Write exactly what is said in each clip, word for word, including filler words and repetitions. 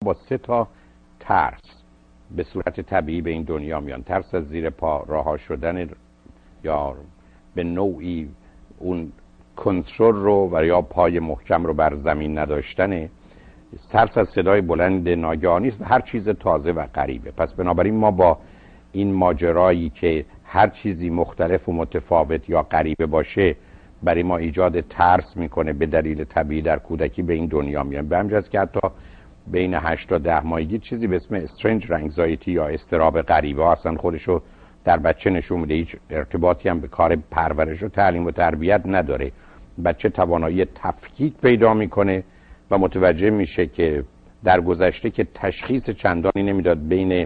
با سه تا ترس به صورت طبیعی به این دنیا میان. ترس از زیر پا رها شدن یا به نوعی اون کنترل رو و یا پای محکم رو بر زمین نداشتنه. ترس از صدای بلند ناگهانی است و هر چیز تازه و غریبه. پس بنابراین ما با این ماجرایی که هر چیزی مختلف و متفاوت یا غریبه باشه برای ما ایجاد ترس میکنه به دلیل طبیعی در کودکی به این دنیا میان. به همین جهت که حتی بین هشت تا ده ماهگی چیزی به اسم استرنج انگزایتی یا اضطراب غریبه اصلا خودشو در بچه نشون میده. هیچ ارتباطی هم به کار پرورش و تعلیم و تربیت نداره. بچه توانایی تفکیک پیدا میکنه و متوجه میشه که در گذشته که تشخیص چندانی نمیداد بین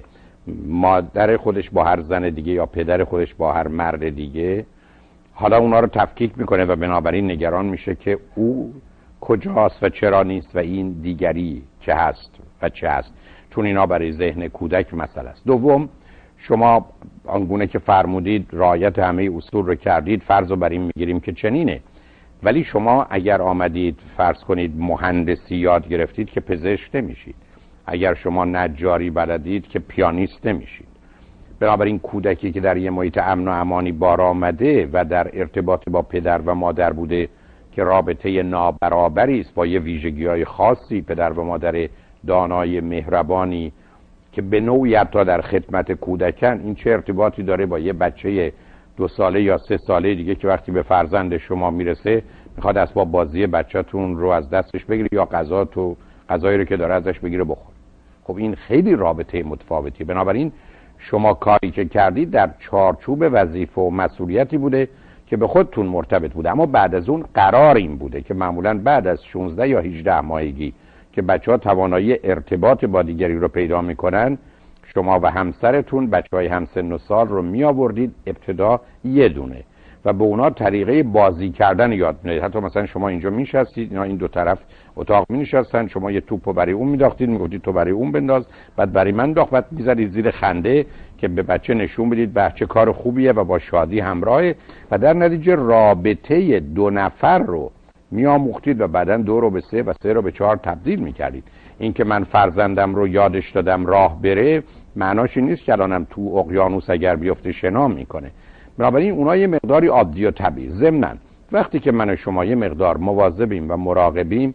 مادر خودش با هر زن دیگه یا پدر خودش با هر مرد دیگه، حالا اونا رو تفکیک میکنه و بنابراین نگران میشه که او کجاست و چرا نیست و این دیگری چه هست و چه هست، چون اینا برای ذهن کودک مسئله است. دوم، شما آنگونه که فرمودید رعایت همه اصول رو کردید، فرض رو بر این میگیریم که چنینه. ولی شما اگر آمدید فرض کنید مهندسی یاد گرفتید که پزشک نمیشید، اگر شما نجاری بلدید که پیانیست نمیشید. بنابراین کودکی که در یه محیط امن و امانی بار آمده و در ارتباط با پدر و مادر بوده که رابطه نابرابری است با یه ویژگی‌های خاصی، پدر و مادر دانای مهربانی که به نوعی حتی در خدمت کودکن، این چه ارتباطی داره با یه بچه دو ساله یا سه ساله دیگه که وقتی به فرزند شما میرسه میخواد اسباب بازی بچه‌تون رو از دستش بگیره یا غذا تو غذایی رو که داره ازش بگیره بخوره. خب این خیلی رابطه متفاوتی. بنابراین شما کاری که کردید در چارچوب وظیفه و مسئولیتی بوده که به خودتون مرتبط بوده، اما بعد از اون قرار این بوده که معمولاً بعد از شانزده یا هجده ماهگی که بچه‌ها توانایی ارتباط با دیگری رو پیدا میکنن، شما و همسرتون بچه‌های همسن و سال رو می آوردید ابتدا یه دونه و به اونا طریقه بازی کردن یاد میدید. حتی مثلا شما اینجا میشستید، اینا این دو طرف اتاق می نشستن، شما یه توپو برای اون میداختید، میگفتید تو برای اون بنداز، بعد برای من داخت، بعد میزدید زیر خنده که به بچه نشون بدید بچه کار خوبیه و با شادی همراهه و در نتیجه رابطه دو نفر رو میآموختید و بعداً دو رو به سه و سه رو به چهار تبدیل میکردید. این که من فرزندم رو یادش دادم راه بره معناش این نیست که الانم تو اقیانوس اگر بیفته شنا میکنه. بنابراین اونها یه مقداری عادی و طبیعی. ضمناً وقتی که من و شما یه مقدار مواظبیم و مراقبیم،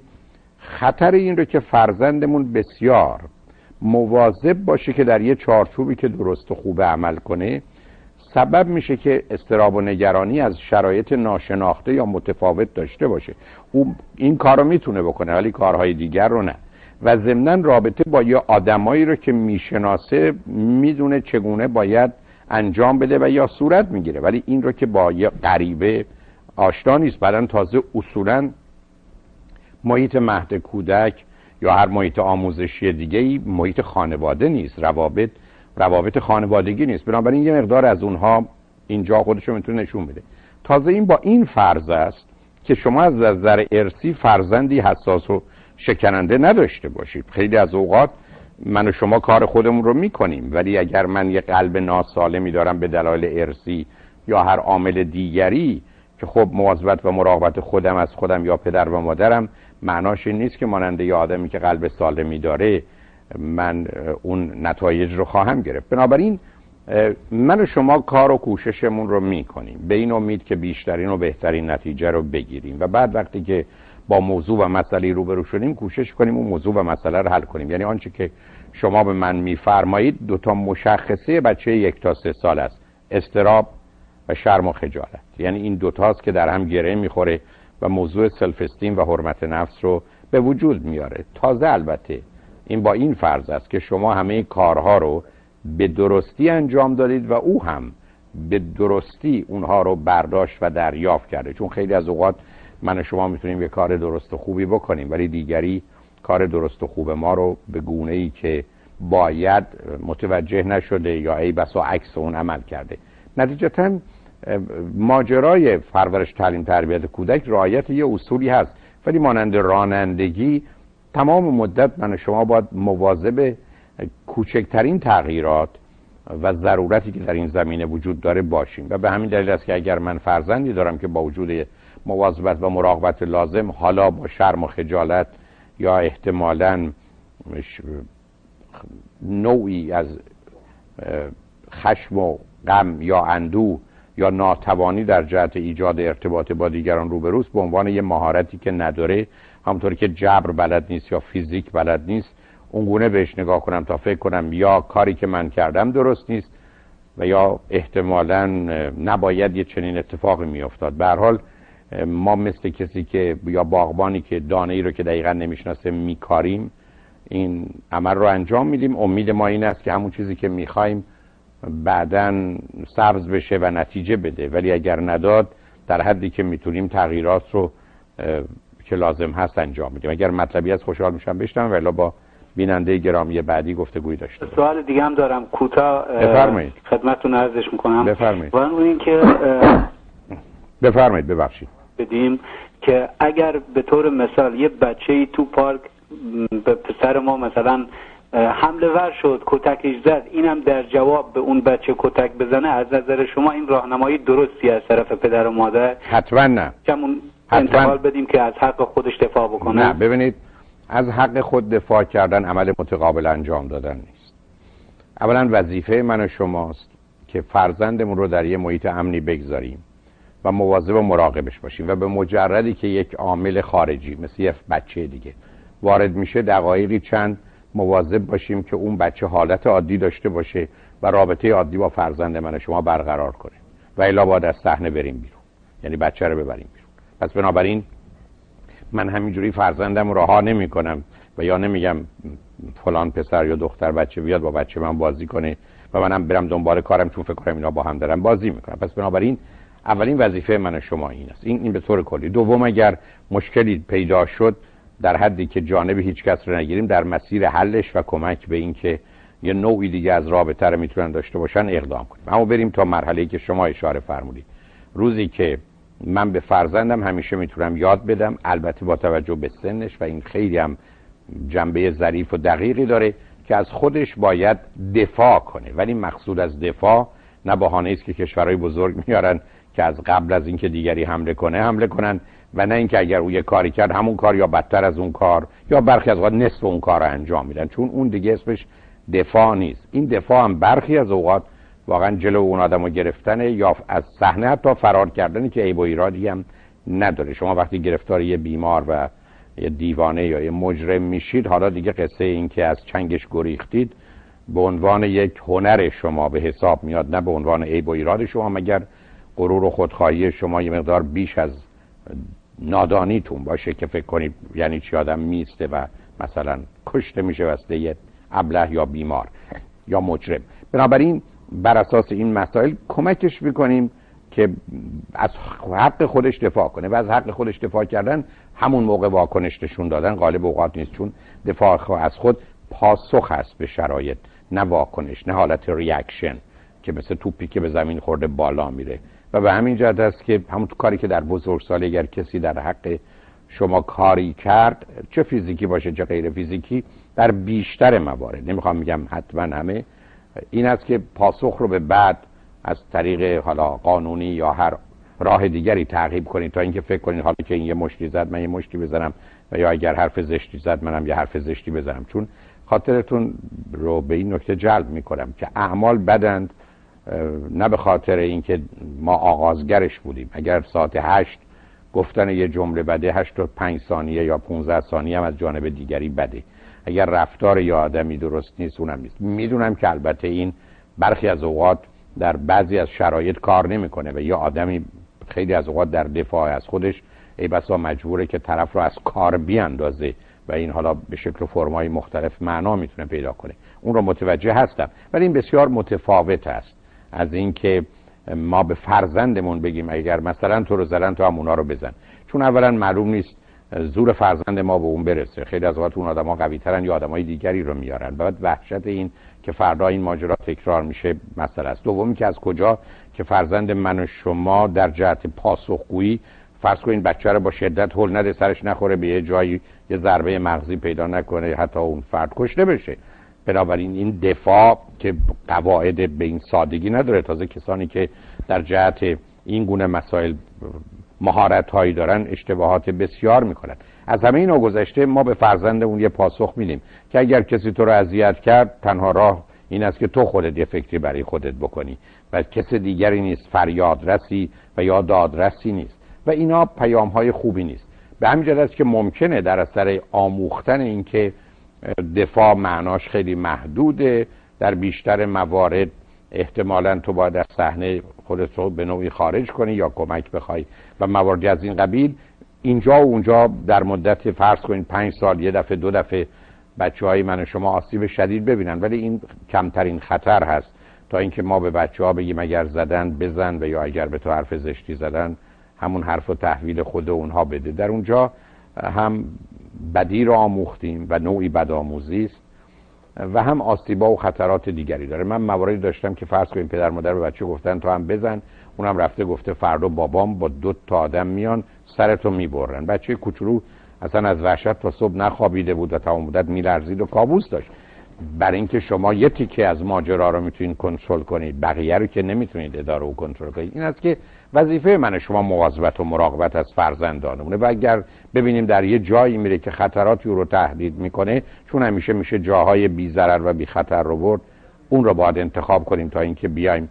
خطر این رو که فرزندمون بسیار مواظب باشه که در یه چارچوبی که درست و خوب عمل کنه، سبب میشه که اضطراب و نگرانی از شرایط ناشناخته یا متفاوت داشته باشه. او این کارو میتونه بکنه ولی کارهای دیگر رو نه. و ضمناً رابطه با یه آدمایی رو که میشناسه میدونه چگونه باید انجام بده و یا صورت میگیره، ولی این رو که با یه غریبه آشنا نیست. بعداً تازه اصولاً محیط مهد کودک یا هر محیط آموزشی دیگه‌ای محیط خانواده نیست، روابط روابط خانوادگی نیست. بنابراین یه مقدار از اونها اینجا خودشو میتونه نشون بده. تازه این با این فرض است که شما از نظر ارثی فرزندی حساس و شکننده نداشته باشید. خیلی از اوقات من و شما کار خودمون رو میکنیم، ولی اگر من یه قلب ناسالمی دارم به دلایل ارثی یا هر عامل دیگری که خب مواظبت و مراقبت خودم از خودم یا پدر و مادرم، معناش این نیست که مانند یه آدمی که قلب سالمی داره من اون نتایج رو خواهم گرفت. بنابراین من و شما کار و کوششمون رو میکنیم به این امید که بیشترین و بهترین نتیجه رو بگیریم و بعد وقتی که با موضوع و مسئله روبرو شدیم کوشش کنیم اون موضوع و مسئله رو حل کنیم. یعنی آنچه که شما به من میفرمایید دو تا مشخصه بچه یک تا سه سال است: اضطراب و شرم و خجالت. یعنی این دو تاست که در هم گره میخوره و موضوع سلف استیم و حرمت نفس رو به وجود میاره. تازه البته این با این فرض است که شما همه کارها رو به درستی انجام دادید و او هم به درستی اونها رو برداشت و دریافت کرده. چون خیلی از اوقات من و شما میتونیم یه کار درست و خوبی بکنیم ولی دیگری کار درست و خوب ما رو به گونه‌ای که باید متوجه نشده یا ای بسا عکس اون عمل کرده. نتیجتاً ماجرای پرورش تعلیم تربیت کودک رعایت یه اصولی هست، ولی مانند رانندگی تمام مدت من و شما باید مواظب کوچکترین تغییرات و ضرورتی که در این زمینه وجود داره باشیم. و به همین دلیل است که اگر من فرزندی دارم که با وجود مواظبت و مراقبت لازم حالا با شرم و خجالت یا احتمالاً نوعی از خشم و غم یا اندوه یا ناتوانی در جهت ایجاد ارتباط با دیگران روبروست به عنوان یه مهارتی که نداره، همونطوری که جبر بلد نیست یا فیزیک بلد نیست، اونگونه بهش نگاه کنم تا فکر کنم یا کاری که من کردم درست نیست و یا احتمالاً نباید یه چنین اتفاقی میافتاد. به هر حال ما مثل کسی که یا باغبانی که دانه ای رو که دقیقاً نمیشناسه میکاریم، این عمل رو انجام میدیم. امید ما این است که همون چیزی که میخوایم بعداً سبز بشه و نتیجه بده، ولی اگر نداد در حدی که میتونیم تغییرات رو که لازم هست انجام میدیم. اگر مطلبی از خوشحال میشم بشنوم، ولی با بیننده گرامی بعدی گفتگویی داشته باشم. سوال دیگه هم دارم کوتاه بفرمایید. خدمتتون عرضش میکنم. بفرمایید. وان این که بفرمایید. ببخشید. بدیم که اگر به طور مثال یه بچه‌ای تو پارک به پسر ما مثلا حمله ور شد، کتکش زد، اینم در جواب به اون بچه کتک بزنه، از نظر شما این راهنمایی درستی از طرف پدر و مادر؟ حتما نه. کمون انتقال بدیم که از حق خودش دفاع بکنه؟ نه، ببینید، از حق خود دفاع کردن عمل متقابل انجام دادن نیست. اولا وظیفه من و شماست که فرزندمون رو در یه محیط امنی بگذاریم و مواظب و مراقبش باشیم و به مجردی که یک عامل خارجی مثل یه بچه دیگه وارد میشه دقایقی چند مواظب باشیم که اون بچه حالت عادی داشته باشه و رابطه عادی با فرزند من و شما برقرار کنه و الا باید از صحنه بریم بیرون، یعنی بچه رو ببریم بیرون. پس بنابراین من همینجوری فرزندم رها نمی کنم و یا نمیگم فلان پسر یا دختر بچه بیاد با بچه من بازی کنه و منم برم دنبال کارم چون فکر کنم اینا با هم دارن بازی میکنن. پس بنابراین اولین وظیفه من و شما این است. این این به طور کلی. دوم، اگر مشکلی پیدا شد در حدی که جانب هیچ کس رو نگیریم، در مسیر حلش و کمک به این که یه نوعی دیگه از رابطه رو میتونن داشته باشن اقدام کنیم. اما بریم تا مرحله‌ای که شما اشاره فرمودید. روزی که من به فرزندم همیشه میتونم یاد بدم، البته با توجه به سنش و این خیلی هم جنبه ظریف و دقیقی داره که از خودش باید دفاع کنه، ولی مقصود از دفاع نه بهانه است که کشورهای بزرگ میارن که از قبل از اینکه دیگری حمله کنه حمله کنن و نه اینکه اگر او یه کاری کرد همون کار یا بدتر از اون کار یا برخی از اوقات نصف اون کار رو انجام میدن، چون اون دیگه اسمش دفاع نیست. این دفاع هم برخی از اوقات واقعا جلو اون آدمو گرفتنه یا از صحنه حتی فرار کردنی که عیب و ایرادی هم نداره. شما وقتی گرفتار یه بیمار و یه دیوانه یا یه مجرم میشید، حالا دیگه قصه این که از چنگش گریختید به عنوان یک هنر شما به حساب میاد، نه به عنوان عیب و ایراد شما، مگر غرور و خودخواهی شما یه مقدار بیش از نادانیتون باشه که فکر کنید یعنی چی آدم میسته و مثلا کشته میشه واسه یه ابله یا بیمار یا مجرم. بنابراین بر اساس این مسائل کمکش میکنیم که از حق خودش دفاع کنه و از حق خودش دفاع کردن همون موقع واکنش نشون دادن غالب اوقات نیست، چون دفاع از خود پاسخ هست به شرایط، نه واکنش، نه حالت ریاکشن که مثل توپی که به زمین خورده بالا میره. و به همین جهت است که همون کاری که در بزرگسالی اگر کسی در حق شما کاری کرد، چه فیزیکی باشه چه غیر فیزیکی، در بیشتر موارد، نمیخوام میگم حتما همه، این است که پاسخ رو به بعد از طریق حالا قانونی یا هر راه دیگری تعقیب کنید تا اینکه فکر کنید حالا که این یه مشتی زد من یه مشتی بزنم و یا اگر حرف زشتی زد منم یه حرف زشتی بزنم. چون خاطرتون رو به این نکته جلب میکنم که اعمال بدند، نه به خاطر اینکه ما آغازگرش بودیم. اگر ساعت هشت گفتن یه جمله بده، هشت و پنج ثانیه یا پونزده ثانیه هم از جانب دیگری بده. اگر رفتار یا آدمی درست نیست اونم نیست. میدونم که البته این برخی از اوقات در بعضی از شرایط کار نمیکنه و یا آدمی خیلی از اوقات در دفاع از خودش ای بسا مجبوره که طرف رو از کار بیاندازه و این حالا به شکل و فرمای مختلف معنا میتونه پیدا کنه. اون رو متوجه هستم، ولی این بسیار متفاوت است از اینکه ما به فرزندمون بگیم اگر مثلا تو رو زدن تو هم اونا رو بزن، چون اولا معلوم نیست زور فرزند ما به اون برسه. خیلی از اوقات اون آدم‌ها قوی‌ترن یا آدمای دیگری رو میارن. بعد وحشت این که فردا این ماجرا تکرار میشه مسئله است. دومی که از کجا که فرزند من و شما در جهت پاسخگویی فرض کنین بچه رو با شدت هول نده، سرش نخوره به یه جایی یه ضربه مغزی پیدا نکنه، حتی اون فرد کشته بشه. بنابراین این دفاع که قواعد به این سادگی نداره. تازه کسانی که در جهت این گونه مسائل مهارت هایی دارن اشتباهات بسیار میکنن. از همه اینا گذشته ما به فرزندمون یه پاسخ میدیم که اگر کسی تو رو اذیت کرد تنها راه این است که تو خودت یه فکری برای خودت بکنی و کس دیگری نیست، فریادرسی و یا دادرسی نیست و اینا پیام های خوبی نیست. به همین جهت است که ممکنه در اثر آموختن این که دفاع معناش خیلی محدوده، در بیشتر موارد احتمالاً تو باید از صحنه خودت رو به نوعی خارج کنی یا کمک بخوای و مواردی از این قبیل، اینجا و اونجا در مدت فرض کنید پنج سال یه دفعه دو دفعه بچه های من و شما آسیب شدید ببینن، ولی این کمترین خطر هست تا اینکه ما به بچه ها بگیم اگر زدن بزن و یا اگر به تو حرف زشتی زدن همون حرف و تحویل خود اونها بده. در اونجا هم بدی رو آموختیم و نوعی بدآموزی است و هم آسیبا و خطرات دیگری داره. من مواردی داشتم که فرض کنیم پدر مادر به بچه گفتن تو هم بزن، اونم رفته گفته فردا بابام با دو تا آدم میان سرتو میبرن. بچه کوچولو اصلا از وحشت تا صبح نخوابیده بود و تمام مدت میلرزید و کابوس داشت. برای اینکه شما یه تیکه از ماجرا رو میتونید کنترل کنید، بقیه رو که نمیتونید اداره و کنترل کنید. این است که وظیفه من شما مواظبت و مراقبت از فرزندانمونه و اگر ببینیم در یه جایی میره که خطراتی رو تهدید میکنه، چون همیشه میشه جاهای بی ضرر و بی خطر رو برد، اون رو باید انتخاب کنیم تا اینکه بیایم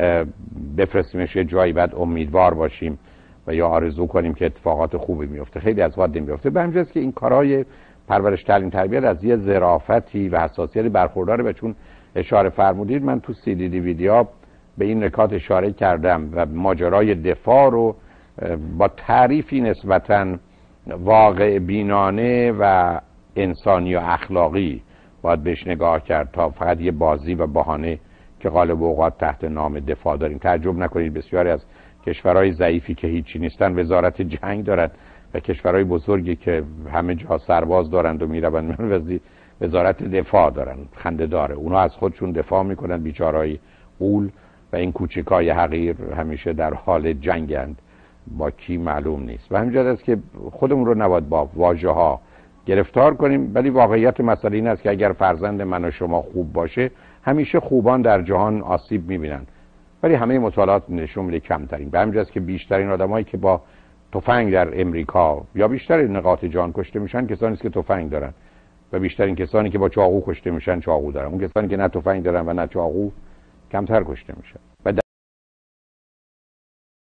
بفرستیمش یه جایی بعد امیدوار باشیم و یا آرزو کنیم که اتفاقات خوبی میفته. خیلی از وقت نمیفته. به همین که این کارهای پرورش تعلیم تربیت از یه ظرافتی و حساسیتی برخورداره و چون اشاره فرمودید من تو سی دی دی ویدیو به این نکات اشاره کردم و ماجرای دفاع رو با تعریفی نسبتاً واقع بینانه و انسانی و اخلاقی باید بهش نگاه کرد تا فقط یه بازی و بهانه که غالب اوقات تحت نام دفاع داریم. تعجب نکنید بسیاری از کشورهای ضعیفی که هیچی نیستن وزارت جنگ دارد و کشورهای بزرگی که همه جا سرباز دارند و میروند من وزارت دفاع دارن. خنده داره. اونا از خودشون دفاع میکنن، بیچارهای اول و این کوچکای حقیر همیشه در حال جنگند، با کی معلوم نیست. و همینجاست است که خودمون رو نباید با واژه ها گرفتار کنیم، ولی واقعیت مسئله این است که اگر فرزند من و شما خوب باشه، همیشه خوبان در جهان آسیب میبینن، ولی همه مطالعات نشون میده کمترین. به همین است که بیشترین آدمایی که با تفنگ در امریکا یا بیشتر نقاط جهان کشته میشن کسانی است که تفنگ دارن و بیشترین کسانی که با چاقو کشته میشن چاقو دارن. اون کسانی که نه تفنگ دارن و نه چاقو کمتر کشته میشن.